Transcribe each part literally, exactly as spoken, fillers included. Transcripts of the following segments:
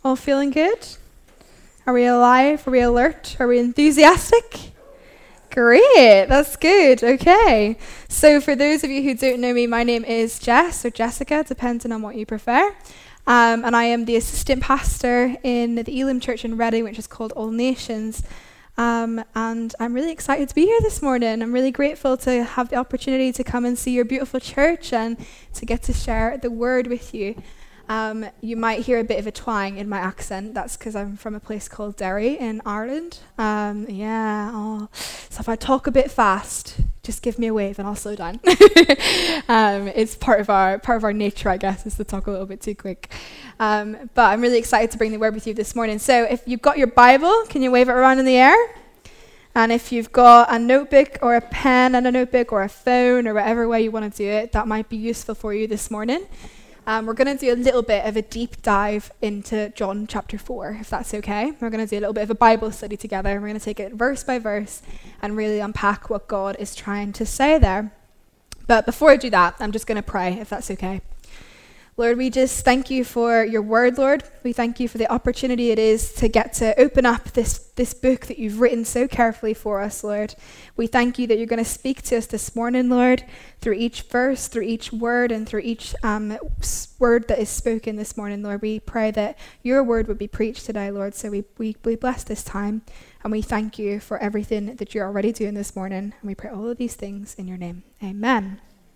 All feeling good? Are we alive? Are we alert? Are we enthusiastic? Great, that's good. Okay. So for those of you who don't know me, my name is Jess, or Jessica, depending on what you prefer. Um, and I am the assistant pastor in the Elim Church in Reading, which is called All Nations. Um, and I'm really excited to be here this morning. I'm really grateful to have the opportunity to come and see your beautiful church and to get to share the word with you. Um, you might hear a bit of a twang in my accent. That's because I'm from a place called Derry in Ireland. Um, yeah, oh. So if I talk a bit fast, just give me a wave and I'll slow down. um, it's part of our part of our nature, I guess, is to talk a little bit too quick. Um, but I'm really excited to bring the word with you this morning. So if you've got your Bible, can you wave it around in the air? And if you've got a notebook or a pen and a notebook or a phone or whatever way you want to do it, that might be useful for you this morning. Um, we're going to do a little bit of a deep dive into John chapter four, if that's okay. We're going to do a little bit of a Bible study together. We're going to take it verse by verse and really unpack what God is trying to say there. But before I do that, I'm just going to pray, if that's okay. Lord, we just thank you for your word, Lord. We thank you for the opportunity it is to get to open up this, this book that you've written so carefully for us, Lord. We thank you that you're going to speak to us this morning, Lord, through each verse, through each word, and through each um, word that is spoken this morning, Lord. We pray that your word would be preached today, Lord. So we, we, we bless this time, and we thank you for everything that you're already doing this morning. And we pray all of these things in your name. Amen.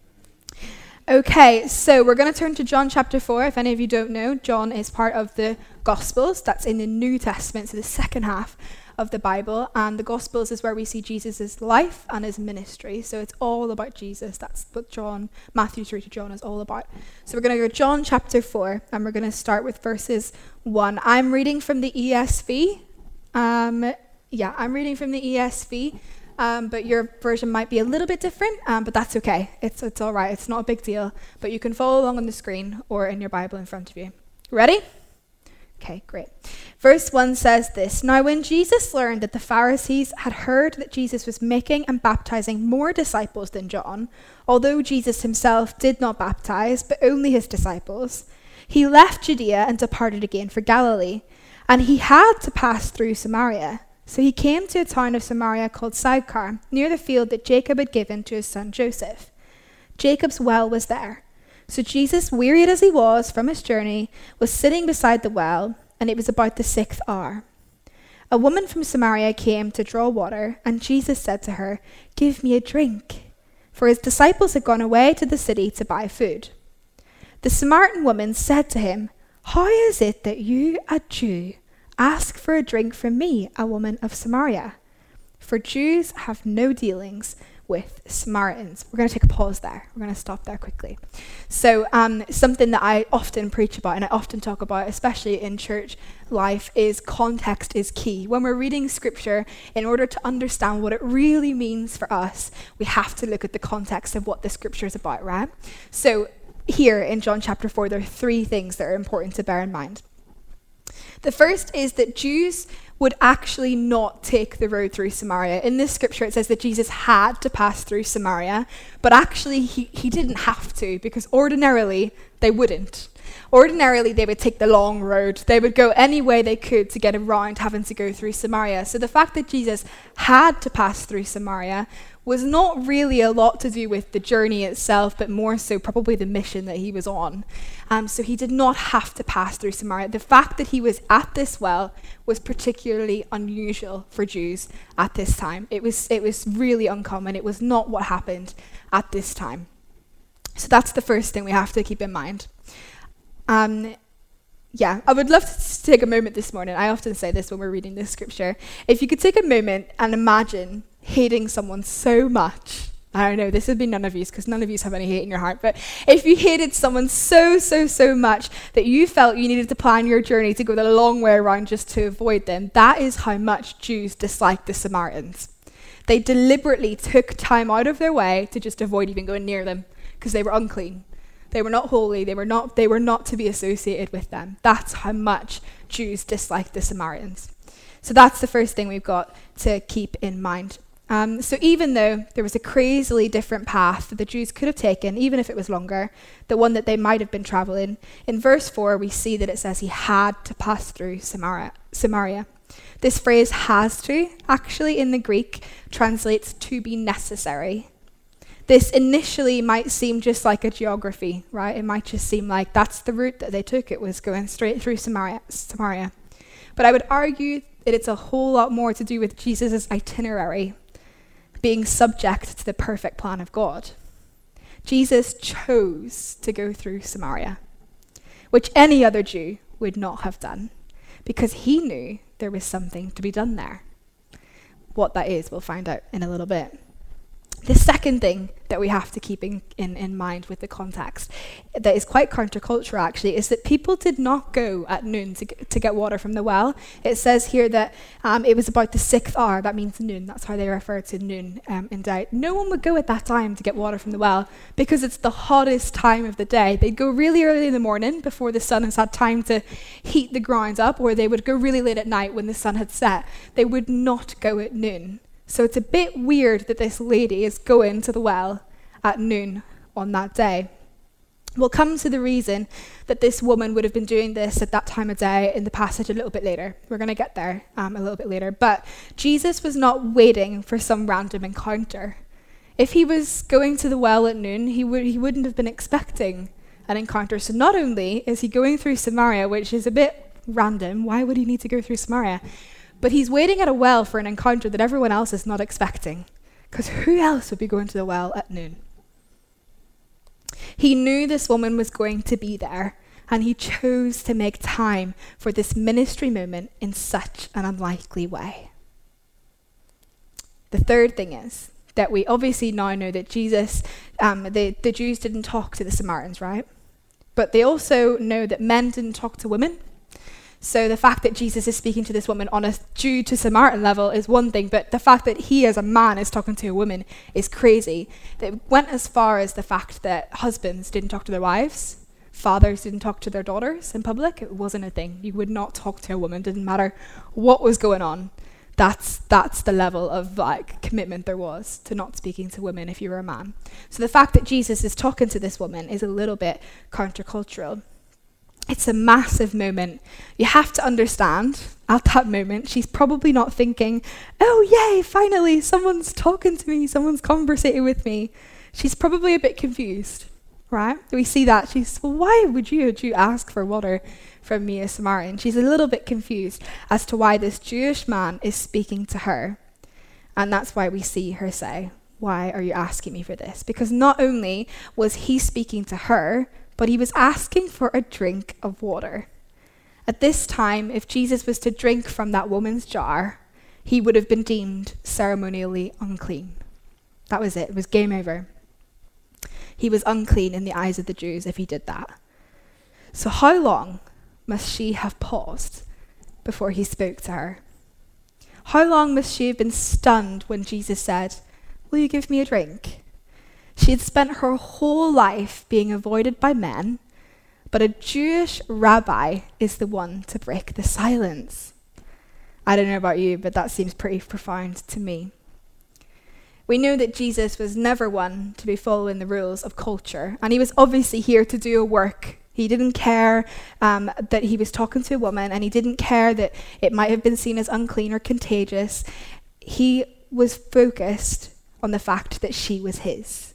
Okay, so we're going to turn to John chapter four. If any of you don't know, John is part of the Gospels. That's in the New Testament, so the second half of the Bible. And the Gospels is where we see Jesus' life and his ministry. So it's all about Jesus. That's what John, Matthew through to John is all about. So we're going to go John chapter four, and we're going to start with verses one. I'm reading from the E S V. Um, yeah, I'm reading from the E S V. Um, but your version might be a little bit different, um, but that's okay. It's it's all right. It's not a big deal. But you can follow along on the screen or in your Bible in front of you. Ready? Okay, great. Verse one says this: Now when Jesus learned that the Pharisees had heard that Jesus was making and baptizing more disciples than John, although Jesus himself did not baptize, but only his disciples, he left Judea and departed again for Galilee. And he had to pass through Samaria. So he came to a town of Samaria called Sychar, near the field that Jacob had given to his son Joseph. Jacob's well was there. So Jesus, wearied as he was from his journey, was sitting beside the well, and it was about the sixth hour. A woman from Samaria came to draw water, and Jesus said to her, "Give me a drink," for his disciples had gone away to the city to buy food. The Samaritan woman said to him, "How is it that you, a Jew, ask for a drink from me, a woman of Samaria? For Jews have no dealings with Samaritans." We're going to take a pause there. We're going to stop there quickly. So um, something that I often preach about and I often talk about, especially in church life, is context is key. When we're reading scripture, in order to understand what it really means for us, we have to look at the context of what the scripture is about, right? So here in John chapter four, there are three things that are important to bear in mind. The first is that Jews would actually not take the road through Samaria. In this scripture, it says that Jesus had to pass through Samaria, but actually he, he didn't have to, because ordinarily they wouldn't. Ordinarily, they would take the long road. They would go any way they could to get around having to go through Samaria. So the fact that Jesus had to pass through Samaria was not really a lot to do with the journey itself, but more so probably the mission that he was on. Um, so he did not have to pass through Samaria. The fact that he was at this well was particularly unusual for Jews at this time. It was, it was really uncommon. It was not what happened at this time. So that's the first thing we have to keep in mind. Um, yeah, I would love to take a moment this morning. I often say this when we're reading this scripture. If you could take a moment and imagine hating someone so much. I don't know, this would be none of you, because none of you have any hate in your heart, but if you hated someone so, so, so much that you felt you needed to plan your journey to go the long way around just to avoid them, that is how much Jews disliked the Samaritans. They deliberately took time out of their way to just avoid even going near them, because they were unclean. They were not holy. They were not, they were not to be associated with them. That's how much Jews disliked the Samaritans. So that's the first thing we've got to keep in mind. Um, so even though there was a crazily different path that the Jews could have taken, even if it was longer, the one that they might have been traveling, in verse four we see that it says he had to pass through Samaria. Samaria. This phrase has to, actually in the Greek, translates to be necessary. This initially might seem just like a geography, right? It might just seem like that's the route that they took. It was going straight through Samaria. Samaria. But I would argue that it's a whole lot more to do with Jesus' itinerary, being subject to the perfect plan of God. Jesus chose to go through Samaria, which any other Jew would not have done, because he knew there was something to be done there. What that is, we'll find out in a little bit. The second thing that we have to keep in, in, in mind with the context that is quite countercultural actually is that people did not go at noon to get, to get water from the well. It says here that um, it was about the sixth hour. That means noon. That's how they refer to noon um, in day. No one would go at that time to get water from the well because it's the hottest time of the day. They'd go really early in the morning before the sun has had time to heat the ground up, or they would go really late at night when the sun had set. They would not go at noon. So it's a bit weird that this lady is going to the well at noon on that day. We'll come to the reason that this woman would have been doing this at that time of day in the passage a little bit later. We're going to get there um, a little bit later. But Jesus was not waiting for some random encounter. If he was going to the well at noon, he, would, he wouldn't have been expecting an encounter. So not only is he going through Samaria, which is a bit random, why would he need to go through Samaria? But he's waiting at a well for an encounter that everyone else is not expecting. Because who else would be going to the well at noon? He knew this woman was going to be there, and he chose to make time for this ministry moment in such an unlikely way. The third thing is that we obviously now know that Jesus, um, the, the Jews didn't talk to the Samaritans, right? But they also know that men didn't talk to women. So the fact that Jesus is speaking to this woman on a Jew to Samaritan level is one thing, but the fact that he as a man is talking to a woman is crazy. They went as far as the fact that husbands didn't talk to their wives, fathers didn't talk to their daughters in public. It wasn't a thing. You would not talk to a woman. Didn't matter what was going on. That's that's the level of like commitment there was to not speaking to women if you were a man. So the fact that Jesus is talking to this woman is a little bit countercultural. It's a massive moment. You have to understand, at that moment, she's probably not thinking, oh yay, finally, someone's talking to me, someone's conversating with me. She's probably a bit confused, right? We see that. She's, well, why would you, would you ask for water from me, a Samaritan? She's a little bit confused as to why this Jewish man is speaking to her. And that's why we see her say, why are you asking me for this? Because not only was he speaking to her, but he was asking for a drink of water. At this time, if Jesus was to drink from that woman's jar, he would have been deemed ceremonially unclean. That was it. It was game over. He was unclean in the eyes of the Jews if he did that. So how long must she have paused before he spoke to her? How long must she have been stunned when Jesus said, will you give me a drink? She had spent her whole life being avoided by men, but a Jewish rabbi is the one to break the silence. I don't know about you, but that seems pretty profound to me. We know that Jesus was never one to be following the rules of culture, and he was obviously here to do a work. He didn't care um, that he was talking to a woman, and he didn't care that it might have been seen as unclean or contagious. He was focused on the fact that she was his.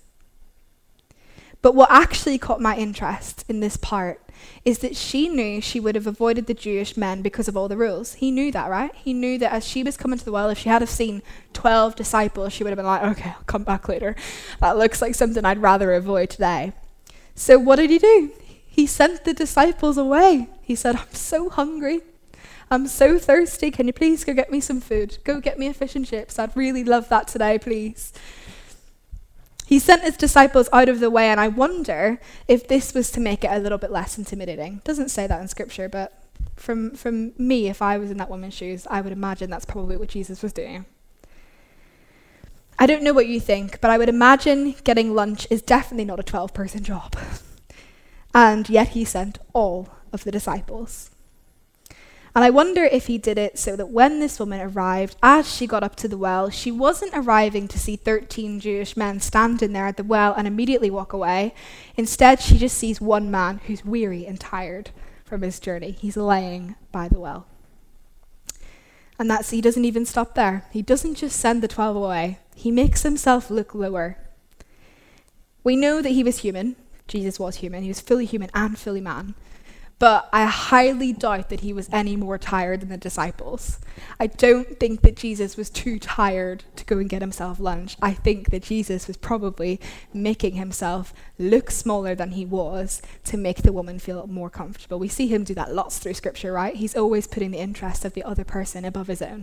But what actually caught my interest in this part is that she knew she would have avoided the Jewish men because of all the rules. He knew that, right? He knew that as she was coming to the well, if she had have seen twelve disciples, she would have been like, okay, I'll come back later. That looks like something I'd rather avoid today. So what did he do? He sent the disciples away. He said, I'm so hungry. I'm so thirsty. Can you please go get me some food? Go get me a fish and chips. I'd really love that today, please. He sent his disciples out of the way, and I wonder if this was to make it a little bit less intimidating. It doesn't say that in scripture, but from, from me, if I was in that woman's shoes, I would imagine that's probably what Jesus was doing. I don't know what you think, but I would imagine getting lunch is definitely not a twelve-person job. And yet he sent all of the disciples. And I wonder if he did it so that when this woman arrived, as she got up to the well, she wasn't arriving to see thirteen Jewish men standing there at the well and immediately walk away. Instead, she just sees one man who's weary and tired from his journey. He's laying by the well. And that's, he doesn't even stop there. He doesn't just send the twelve away. He makes himself look lower. We know that he was human. Jesus was human. He was fully human and fully man. But I highly doubt that he was any more tired than the disciples. I don't think that Jesus was too tired to go and get himself lunch. I think that Jesus was probably making himself look smaller than he was to make the woman feel more comfortable. We see him do that lots through scripture, right? He's always putting the interest of the other person above his own.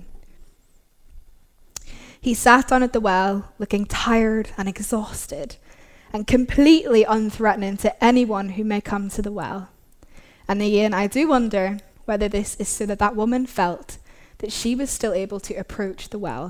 He sat down at the well, looking tired and exhausted, and completely unthreatening to anyone who may come to the well. And again, I do wonder whether this is so that that woman felt that she was still able to approach the well.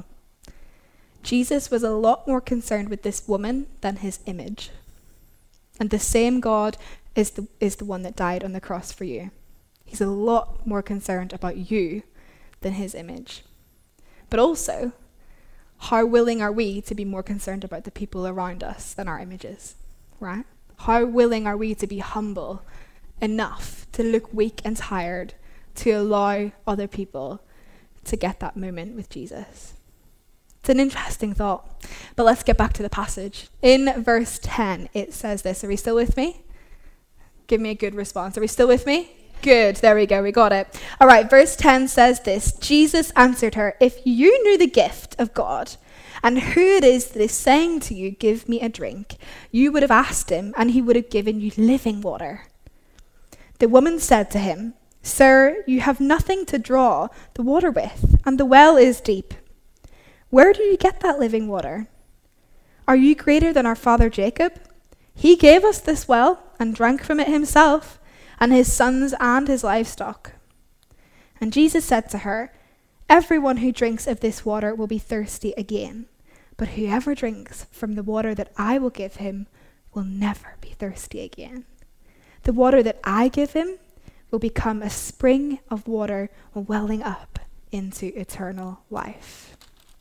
Jesus was a lot more concerned with this woman than his image. And the same God is the, is the one that died on the cross for you. He's a lot more concerned about you than his image. But also, how willing are we to be more concerned about the people around us than our images, right? How willing are we to be humble enough to look weak and tired to allow other people to get that moment with Jesus? It's an interesting thought, but let's get back to the passage. In verse ten, it says this. Are we still with me? Give me a good response. Are we still with me? Good, there we go, we got it. All right, verse ten says this. Jesus answered her, "If you knew the gift of God and who it is that is saying to you, 'Give me a drink,' you would have asked him and he would have given you living water." The woman said to him, "Sir, you have nothing to draw the water with, and the well is deep. Where do you get that living water? Are you greater than our father Jacob? He gave us this well and drank from it himself, and his sons and his livestock." And Jesus said to her, "Everyone who drinks of this water will be thirsty again, but whoever drinks from the water that I will give him will never be thirsty again. The water that I give him will become a spring of water welling up into eternal life."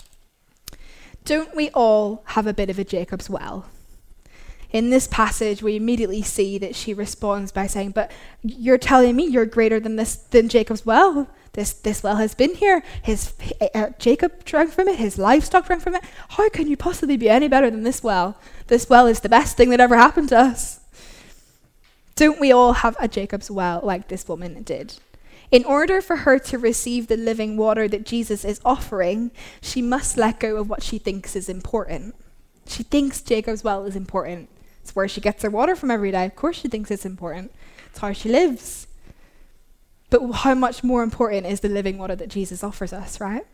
Don't we all have a bit of a Jacob's well? In this passage, we immediately see that she responds by saying, "But you're telling me you're greater than this than Jacob's well? This this well has been here. His uh, Jacob drank from it. His livestock drank from it. How can you possibly be any better than this well? This well is the best thing that ever happened to us." Don't we all have a Jacob's well like this woman did? In order for her to receive the living water that Jesus is offering, she must let go of what she thinks is important. She thinks Jacob's well is important. It's where she gets her water from every day. Of course she thinks it's important. It's how she lives. But how much more important is the living water that Jesus offers us, right?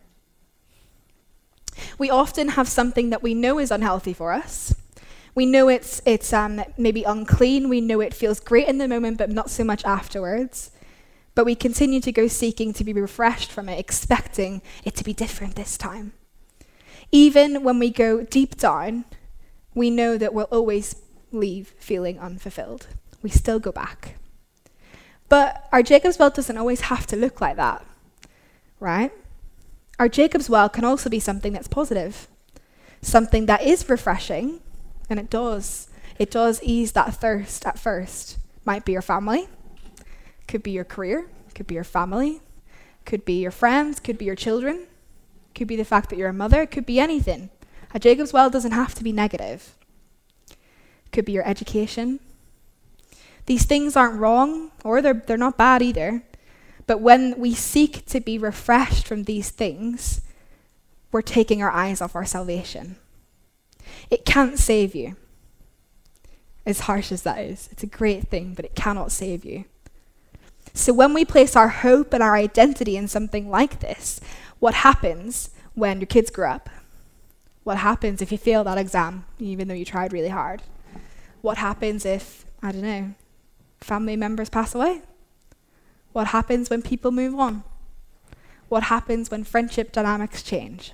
We often have something that we know is unhealthy for us. We know it's it's um, maybe unclean. We know it feels great in the moment, but not so much afterwards. But we continue to go seeking to be refreshed from it, expecting it to be different this time. Even when we go deep down, we know that we'll always leave feeling unfulfilled. We still go back. But our Jacob's well doesn't always have to look like that, right? Our Jacob's well can also be something that's positive, something that is refreshing. And it does. It does ease that thirst at first. Might be your family. Could be your career. Could be your family. Could be your friends. Could be your children. Could be the fact that you're a mother. Could be anything. A Jacob's well doesn't have to be negative. Could be your education. These things aren't wrong, or they're, they're not bad either. But when we seek to be refreshed from these things, we're taking our eyes off our salvation. It can't save you. As harsh as that is, it's a great thing, but it cannot save you. So when we place our hope and our identity in something like this, what happens when your kids grow up? What happens if you fail that exam, even though you tried really hard? What happens if, I don't know, family members pass away? What happens when people move on? What happens when friendship dynamics change?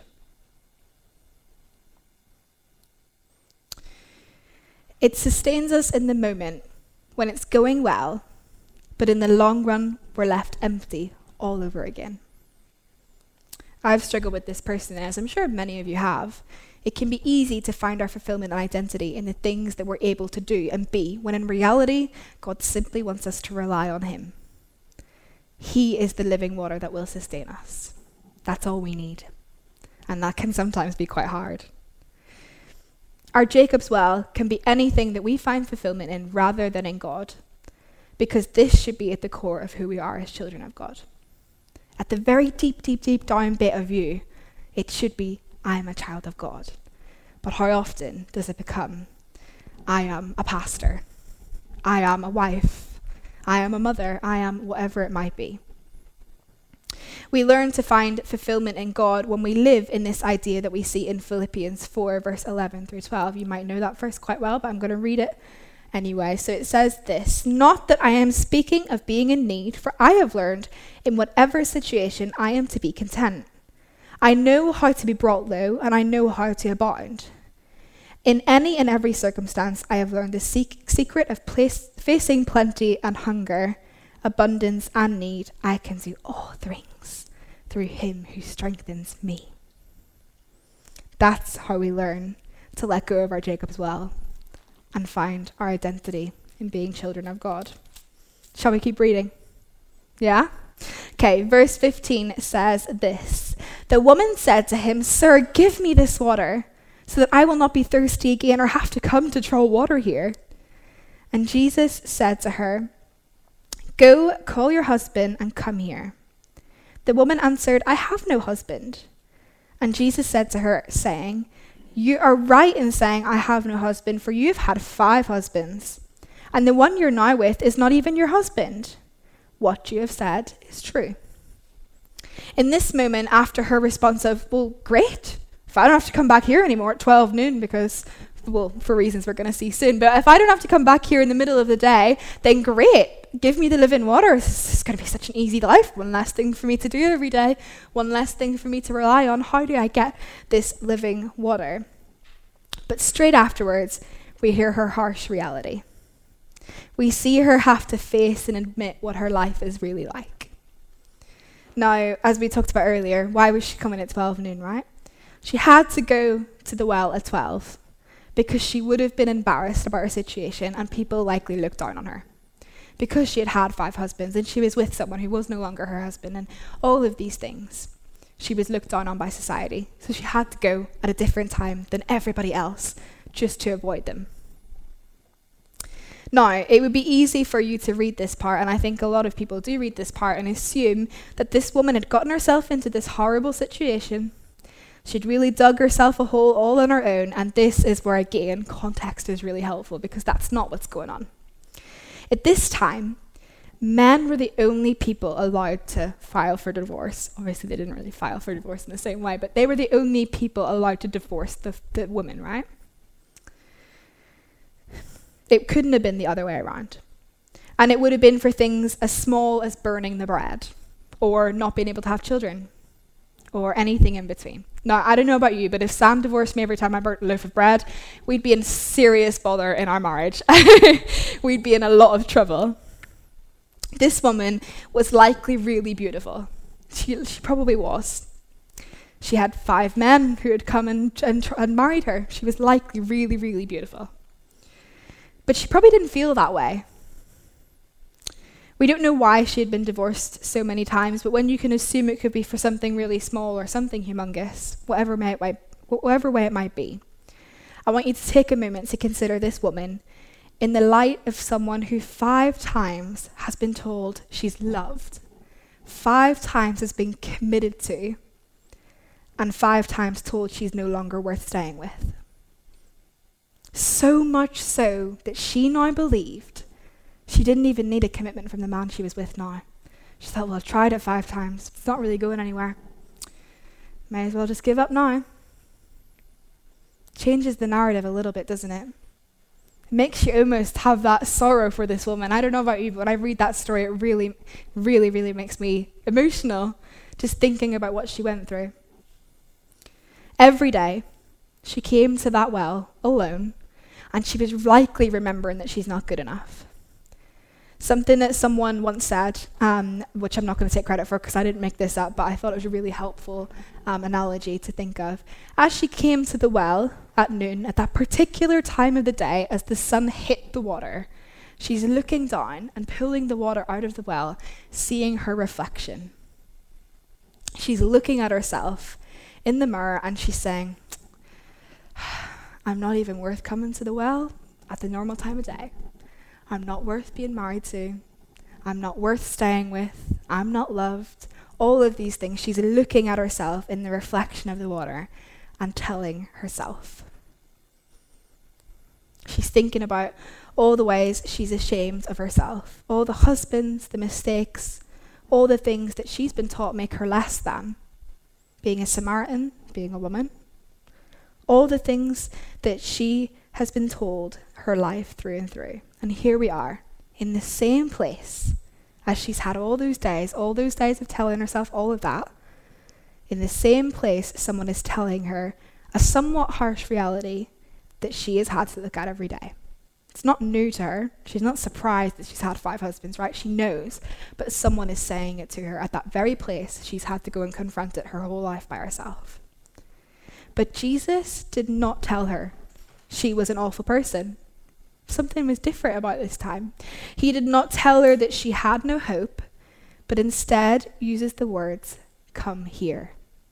It sustains us in the moment when it's going well, but in the long run, we're left empty all over again. I've struggled with this personally, as I'm sure many of you have. It can be easy to find our fulfillment and identity in the things that we're able to do and be, when in reality, God simply wants us to rely on him. He is the living water that will sustain us. That's all we need. And that can sometimes be quite hard. Our Jacob's well can be anything that we find fulfillment in rather than in God, because this should be at the core of who we are as children of God. At the very deep, deep, deep down bit of you, it should be, I am a child of God. But how often does it become, I am a pastor, I am a wife, I am a mother, I am whatever it might be. We learn to find fulfillment in God when we live in this idea that we see in Philippians four, verse eleven through twelve. You might know that verse quite well, but I'm going to read it anyway. So it says this: "Not that I am speaking of being in need, for I have learned in whatever situation I am to be content. I know how to be brought low, and I know how to abound. In any and every circumstance, I have learned the sec- secret of place- facing plenty and hunger, abundance and need. I can do all things through him who strengthens me." That's how we learn to let go of our Jacob's well and find our identity in being children of God. Shall we keep reading? Yeah? Okay, verse fifteen says this: "The woman said to him, 'Sir, give me this water, so that I will not be thirsty again or have to come to draw water here.' And Jesus said to her, 'Go, call your husband and come here.' The woman answered, 'I have no husband.' And Jesus said to her, saying, 'You are right in saying, I have no husband, for you've had five husbands, and the one you're now with is not even your husband. What you have said is true.' In this moment, after her response of, 'Well, great, if I don't have to come back here anymore at twelve noon, because, well, for reasons we're going to see soon, but if I don't have to come back here in the middle of the day, then great. Give me the living water. This is going to be such an easy life. One less thing for me to do every day. One less thing for me to rely on. How do I get this living water?' But straight afterwards, we hear her harsh reality. We see her have to face and admit what her life is really like. Now, as we talked about earlier, why was she coming at twelve noon, right? She had to go to the well at twelve because she would have been embarrassed about her situation and people likely looked down on her. Because she had had five husbands and she was with someone who was no longer her husband and all of these things. She was looked down on by society. So she had to go at a different time than everybody else just to avoid them. Now, it would be easy for you to read this part, and I think a lot of people do read this part and assume that this woman had gotten herself into this horrible situation. She'd really dug herself a hole all on her own, and this is where, again, context is really helpful because that's not what's going on. At this time, men were the only people allowed to file for divorce. Obviously, they didn't really file for divorce in the same way, but they were the only people allowed to divorce the, the woman, right? It couldn't have been the other way around. And it would have been for things as small as burning the bread or not being able to have children or anything in between. Now, I don't know about you, but if Sam divorced me every time I burnt a loaf of bread, we'd be in serious bother in our marriage. We'd be in a lot of trouble. This woman was likely really beautiful. She, she probably was. She had five men who had come and, and, and married her. She was likely really, really beautiful. But she probably didn't feel that way. We don't know why she had been divorced so many times, but when you can assume it could be for something really small or something humongous, whatever, may it, whatever way it might be, I want you to take a moment to consider this woman in the light of someone who five times has been told she's loved, five times has been committed to, and five times told she's no longer worth staying with. So much so that she now believed she didn't even need a commitment from the man she was with now. She thought, well, I've tried it five times. It's not really going anywhere. May as well just give up now. Changes the narrative a little bit, doesn't it? It makes you almost have that sorrow for this woman. I don't know about you, but when I read that story, it really, really, really makes me emotional just thinking about what she went through. Every day, she came to that well alone, and she was likely remembering that she's not good enough. Something that someone once said, um, which I'm not going to take credit for because I didn't make this up, but I thought it was a really helpful um, analogy to think of. As she came to the well at noon, at that particular time of the day, as the sun hit the water, she's looking down and pulling the water out of the well, seeing her reflection. She's looking at herself in the mirror and she's saying, I'm not even worth coming to the well at the normal time of day. I'm not worth being married to. I'm not worth staying with. I'm not loved. All of these things, she's looking at herself in the reflection of the water and telling herself. She's thinking about all the ways she's ashamed of herself, all the husbands, the mistakes, all the things that she's been taught make her less than. Being a Samaritan, being a woman. All the things that she has been told her life through and through. And here we are, in the same place as she's had all those days, all those days of telling herself all of that. In the same place, someone is telling her a somewhat harsh reality that she has had to look at every day. It's not new to her. She's not surprised that she's had five husbands, right? She knows, but someone is saying it to her at that very place. She's had to go and confront it her whole life by herself. But Jesus did not tell her she was an awful person. Something was different about this time. He did not tell her that she had no hope, but instead uses the words, come here.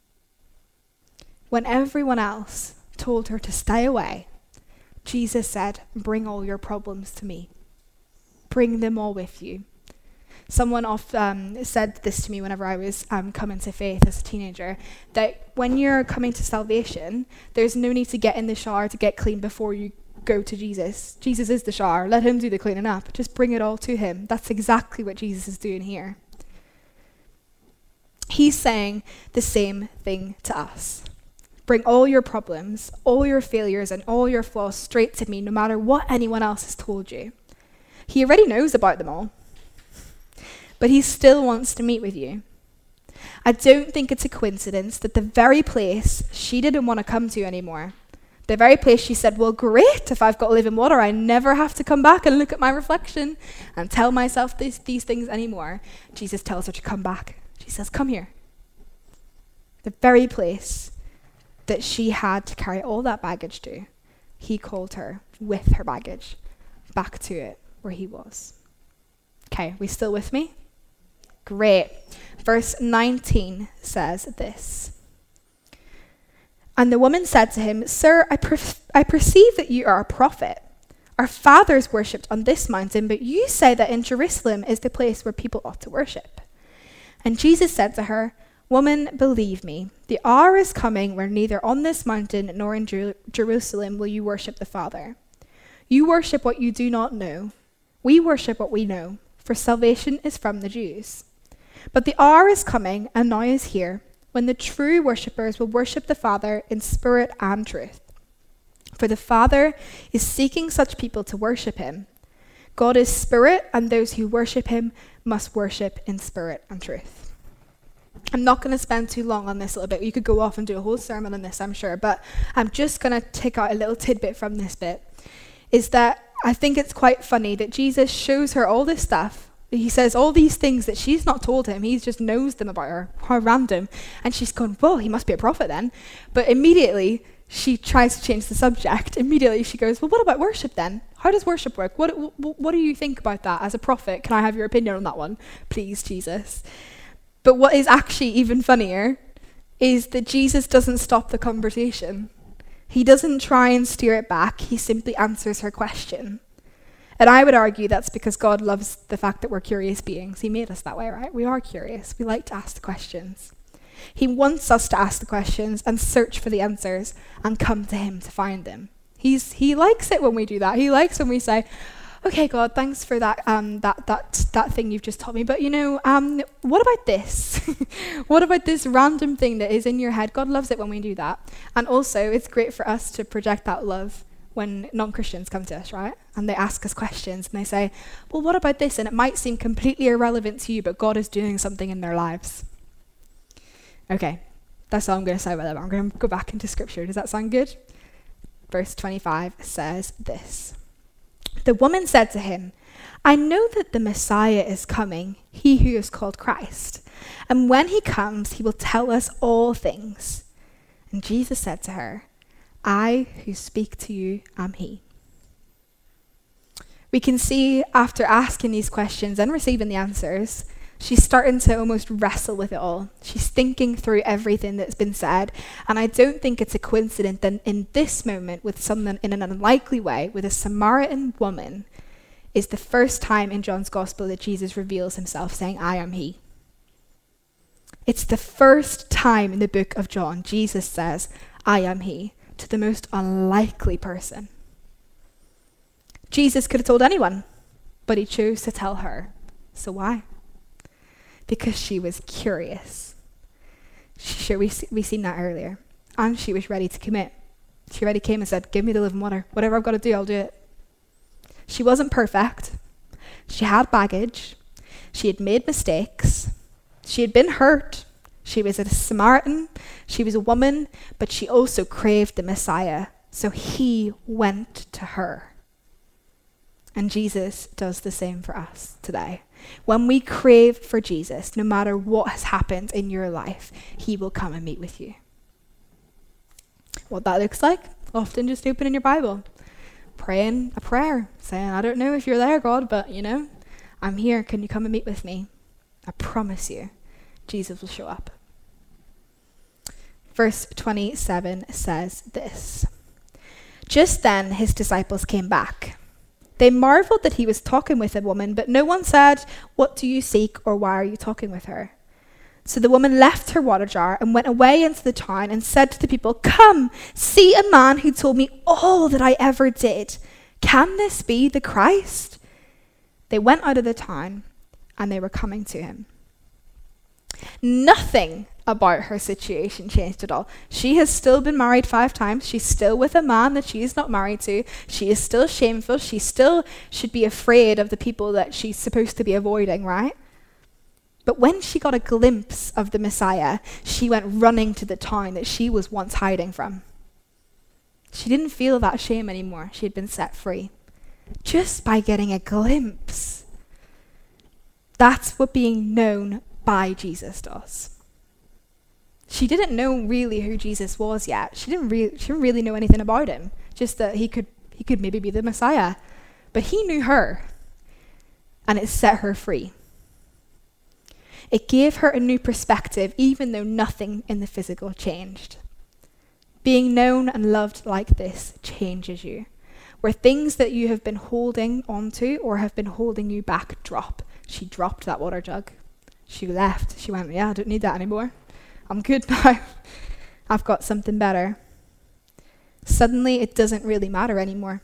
When everyone else told her to stay away, Jesus said, bring all your problems to me. Bring them all with you. Someone oft, um, said this to me whenever I was um, coming to faith as a teenager, that when you're coming to salvation, there's no need to get in the shower to get clean before you go to Jesus. Jesus is the shower. Let him do the cleaning up. Just bring it all to him. That's exactly what Jesus is doing here. He's saying the same thing to us. Bring all your problems, all your failures, and all your flaws straight to me, no matter what anyone else has told you. He already knows about them all, but he still wants to meet with you. I don't think it's a coincidence that the very place she didn't want to come to anymore, the very place she said, well, great, if I've got living water, I never have to come back and look at my reflection and tell myself this, these things anymore. Jesus tells her to come back. She says, come here. The very place that she had to carry all that baggage to, he called her with her baggage back to it where he was. Okay, we still with me? Great. Verse nineteen says this. And the woman said to him, Sir, I, per- I perceive that you are a prophet. Our fathers worshipped on this mountain, but you say that in Jerusalem is the place where people ought to worship. And Jesus said to her, Woman, believe me, the hour is coming where neither on this mountain nor in Jer- Jerusalem will you worship the Father. You worship what you do not know. We worship what we know, for salvation is from the Jews. But the hour is coming, and now is here, when the true worshippers will worship the Father in spirit and truth. For the Father is seeking such people to worship him. God is spirit, and those who worship him must worship in spirit and truth. I'm not going to spend too long on this a little bit. You could go off and do a whole sermon on this, I'm sure, but I'm just going to take out a little tidbit from this bit, is that I think it's quite funny that Jesus shows her all this stuff. He says all these things that she's not told him. He just knows them about her. How random. And she's going, whoa, he must be a prophet then. But immediately she tries to change the subject. Immediately she goes, well, what about worship then? How does worship work? What, what, what do you think about that as a prophet? Can I have your opinion on that one? Please, Jesus. But what is actually even funnier is that Jesus doesn't stop the conversation. He doesn't try and steer it back. He simply answers her question. And I would argue that's because God loves the fact that we're curious beings. He made us that way, right? We are curious. We like to ask the questions. He wants us to ask the questions and search for the answers and come to him to find them. He's he likes it when we do that. He likes when we say, okay, God, thanks for that um that that that thing you've just taught me. But you know, um, what about this? What about this random thing that is in your head? God loves it when we do that. And also, it's great for us to project that love when non-Christians come to us, right? And they ask us questions and they say, well, what about this? And it might seem completely irrelevant to you, but God is doing something in their lives. Okay, that's all I'm going to say about that. I'm going to go back into scripture. Does that sound good? Verse twenty-five says this. The woman said to him, I know that the Messiah is coming, he who is called Christ. And when he comes, he will tell us all things. And Jesus said to her, I who speak to you am he. We can see after asking these questions and receiving the answers, she's starting to almost wrestle with it all. She's thinking through everything that's been said. And I don't think it's a coincidence that in this moment, with someone in an unlikely way, with a Samaritan woman, is the first time in John's gospel that Jesus reveals himself saying, I am he. It's the first time in the book of John Jesus says, I am he, to the most unlikely person. Jesus could have told anyone, but he chose to tell her. So why? Because she was curious. Sure, we we seen that earlier. And she was ready to commit. She already came and said, give me the living water. Whatever I've got to do, I'll do it. She wasn't perfect. She had baggage. She had made mistakes. She had been hurt. She was a Samaritan. She was a woman, but she also craved the Messiah. So he went to her. And Jesus does the same for us today. When we crave for Jesus, no matter what has happened in your life, he will come and meet with you. What that looks like? Often just opening your Bible, praying a prayer, saying, I don't know if you're there, God, but you know, I'm here. Can you come and meet with me? I promise you, Jesus will show up. Verse twenty-seven says this. Just then his disciples came back. They marveled that he was talking with a woman, but no one said, what do you seek, or why are you talking with her? So the woman left her water jar and went away into the town and said to the people, come, see a man who told me all that I ever did. Can this be the Christ? They went out of the town and they were coming to him. Nothing about her situation changed at all. She has still been married five times. She's still with a man that she is not married to. She is still shameful. She still should be afraid of the people that she's supposed to be avoiding, right? But when she got a glimpse of the Messiah, she went running to the town that she was once hiding from. She didn't feel that shame anymore. She had been set free just by getting a glimpse. That's what being known by Jesus does. She didn't know really who Jesus was yet. She didn't really, she didn't really know anything about him. Just that he could, he could maybe be the Messiah. But he knew her, and it set her free. It gave her a new perspective, even though nothing in the physical changed. Being known and loved like this changes you. Where things that you have been holding onto or have been holding you back drop. She dropped that water jug. She left. She went, yeah, I don't need that anymore. I'm good now. I've got something better. Suddenly, it doesn't really matter anymore.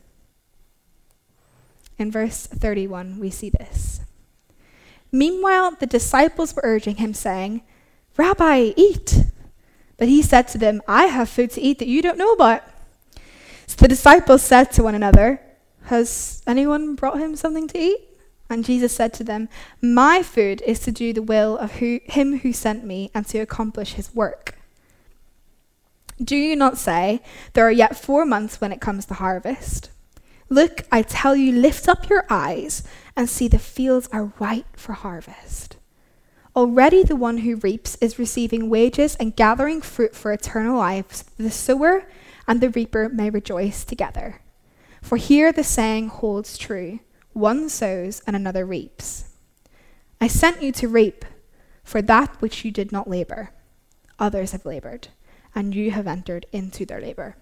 In verse thirty-one, we see this. Meanwhile, the disciples were urging him, saying, Rabbi, eat. But he said to them, I have food to eat that you don't know about. So the disciples said to one another, has anyone brought him something to eat? And Jesus said to them, my food is to do the will of who, him who sent me and to accomplish his work. Do you not say, there are yet four months when it comes to harvest? Look, I tell you, lift up your eyes and see the fields are white for harvest. Already the one who reaps is receiving wages and gathering fruit for eternal life, so that the sower and the reaper may rejoice together. For here the saying holds true, one sows and another reaps. I sent you to reap for that which you did not labor. Others have labored, and you have entered into their labor.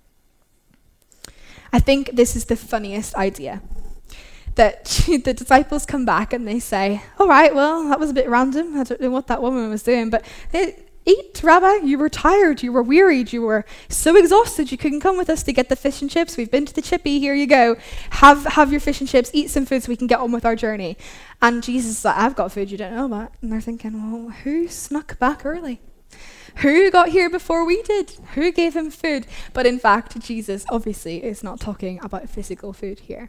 I think this is the funniest idea. That the disciples come back and they say, all right, well, that was a bit random. I don't know what that woman was doing, but hey, eat, Rabbi. You were tired. You were wearied. You were so exhausted you couldn't come with us to get the fish and chips. We've been to the chippy. Here you go. Have have your fish and chips. Eat some food so we can get on with our journey. And Jesus is like, I've got food you don't know about. And they're thinking, well, who snuck back early? Who got here before we did? Who gave him food? But in fact, Jesus obviously is not talking about physical food here.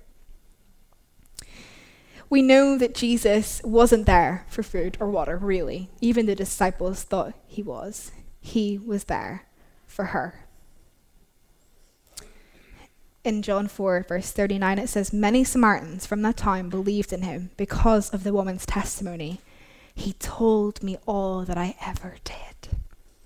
We know that Jesus wasn't there for food or water, really. Even the disciples thought he was. He was there for her. in John four, verse thirty-nine, it says, "Many Samaritans from that time believed in him because of the woman's testimony. He told me all that I ever did."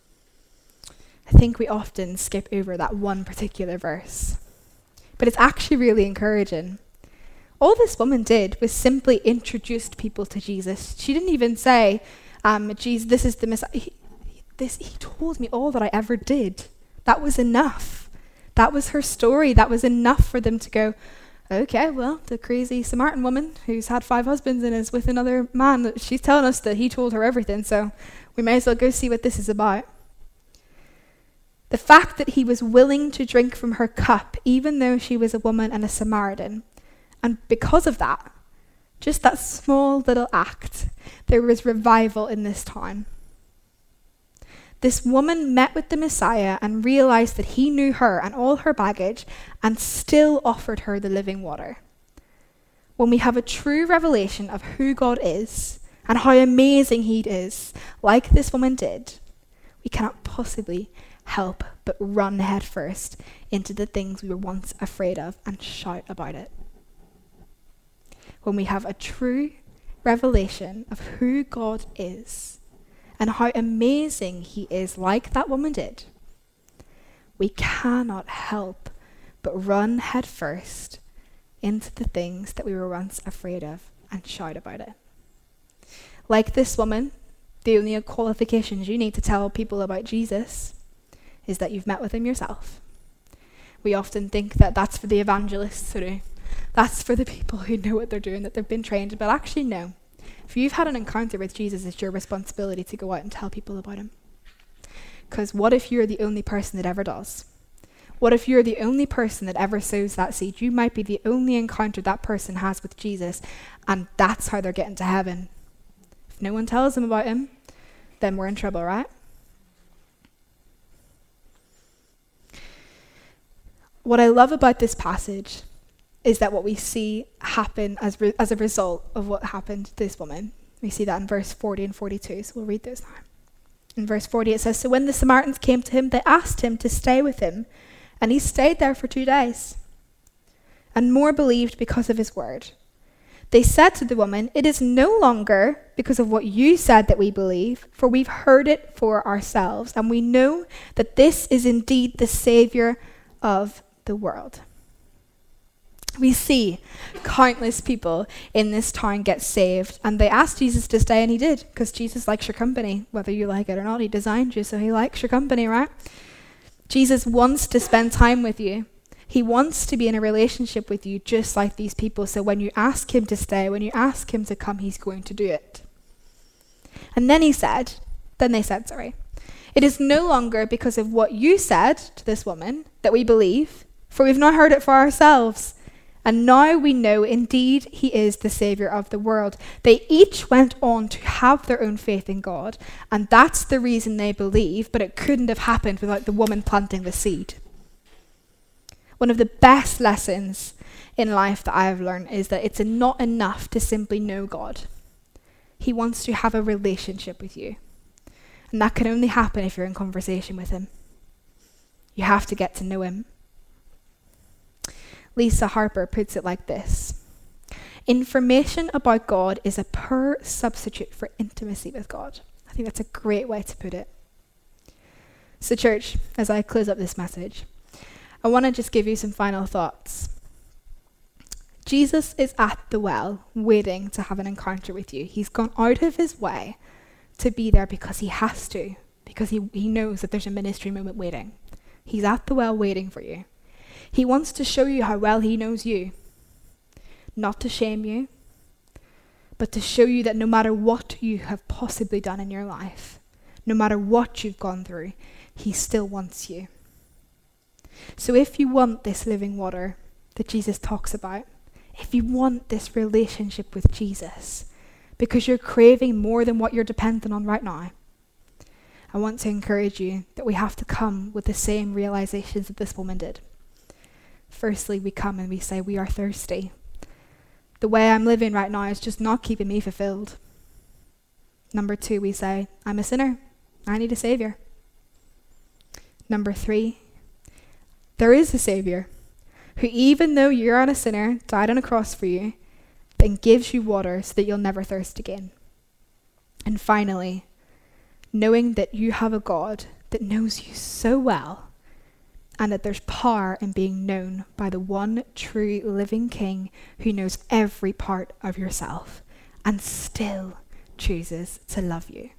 I think we often skip over that one particular verse, but it's actually really encouraging. All this woman did was simply introduced people to Jesus. She didn't even say, um, Jesus, this is the Messiah. He, this, he told me all that I ever did. That was enough. That was her story. That was enough for them to go, okay, well, the crazy Samaritan woman who's had five husbands and is with another man, she's telling us that he told her everything, so we may as well go see what this is about. The fact that he was willing to drink from her cup, even though she was a woman and a Samaritan, and because of that, just that small little act, there was revival in this town. This woman met with the Messiah and realized that he knew her and all her baggage and still offered her the living water. When we have a true revelation of who God is and how amazing he is, like this woman did, we cannot possibly help but run headfirst into the things we were once afraid of and shout about it. When we have a true revelation of who God is and how amazing he is, like that woman did, we cannot help but run headfirst into the things that we were once afraid of and shout about it. Like this woman, the only qualifications you need to tell people about Jesus is that you've met with him yourself. We often think that that's for the evangelists to do. That's for the people who know what they're doing, that they've been trained. But actually, no. If you've had an encounter with Jesus, it's your responsibility to go out and tell people about him. Because what if you're the only person that ever does? What if you're the only person that ever sows that seed? You might be the only encounter that person has with Jesus, and that's how they're getting to heaven. If no one tells them about him, then we're in trouble, right? What I love about this passage is that what we see happen as re- as a result of what happened to this woman. We see that in verse forty and forty-two, so we'll read those now. In verse forty it says, "So when the Samaritans came to him, they asked him to stay with him, and he stayed there for two days. And more believed because of his word. They said to the woman, 'It is no longer because of what you said that we believe, for we've heard it for ourselves, and we know that this is indeed the Savior of the world.'" We see countless people in this town get saved, and they asked Jesus to stay, and he did, because Jesus likes your company, whether you like it or not. He designed you, so he likes your company, right? Jesus wants to spend time with you. He wants to be in a relationship with you, just like these people. So when you ask him to stay, when you ask him to come, he's going to do it. And then he said, then they said, sorry, "It is no longer because of what you said to this woman that we believe, for we've not heard it for ourselves. And now we know indeed he is the Savior of the world." They each went on to have their own faith in God, and that's the reason they believe, but it couldn't have happened without the woman planting the seed. One of the best lessons in life that I have learned is that it's not enough to simply know God. He wants to have a relationship with you. And that can only happen if you're in conversation with him. You have to get to know him. Lisa Harper puts it like this: "Information about God is a poor substitute for intimacy with God." I think that's a great way to put it. So church, as I close up this message, I want to just give you some final thoughts. Jesus is at the well, waiting to have an encounter with you. He's gone out of his way to be there because he has to, because he, he knows that there's a ministry moment waiting. He's at the well waiting for you. He wants to show you how well he knows you. Not to shame you, but to show you that no matter what you have possibly done in your life, no matter what you've gone through, he still wants you. So if you want this living water that Jesus talks about, if you want this relationship with Jesus, because you're craving more than what you're dependent on right now, I want to encourage you that we have to come with the same realizations that this woman did. Firstly, we come and we say, we are thirsty. The way I'm living right now is just not keeping me fulfilled. Number two, we say, I'm a sinner. I need a savior. Number three, there is a savior. who even though you're a sinner, died on a cross for you, then gives you water so that you'll never thirst again. And finally, knowing that you have a God that knows you so well, and that there's power in being known by the one true living King who knows every part of yourself and still chooses to love you.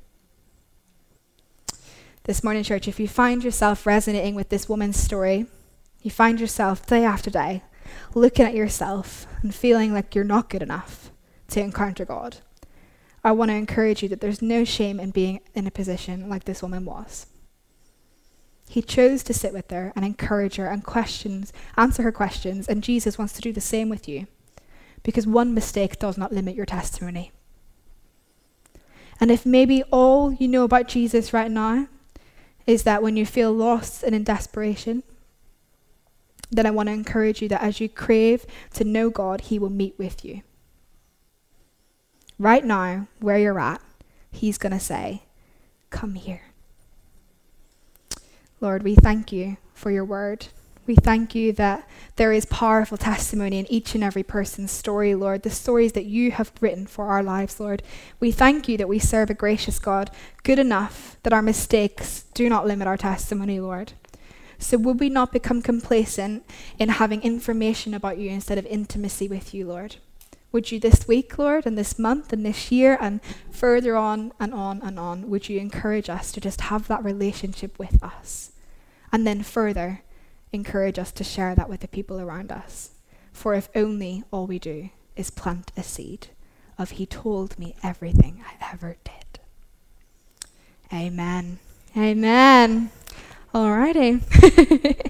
This morning, church, if you find yourself resonating with this woman's story, you find yourself day after day looking at yourself and feeling like you're not good enough to encounter God, I want to encourage you that there's no shame in being in a position like this woman was. He chose to sit with her and encourage her and questions, answer her questions, and Jesus wants to do the same with you, because one mistake does not limit your testimony. And if maybe all you know about Jesus right now is that when you feel lost and in desperation, then I want to encourage you that as you crave to know God, he will meet with you. Right now, where you're at, he's going to say, come here. Lord, we thank you for your word. We thank you that there is powerful testimony in each and every person's story, Lord, the stories that you have written for our lives, Lord. We thank you that we serve a gracious God, good enough that our mistakes do not limit our testimony, Lord. So would we not become complacent in having information about you instead of intimacy with you, Lord? Would you this week, Lord, and this month and this year and further on and on and on, would you encourage us to just have that relationship with us? And then further, encourage us to share that with the people around us. For if only all we do is plant a seed of he told me everything I ever did. Amen. Amen. Alrighty.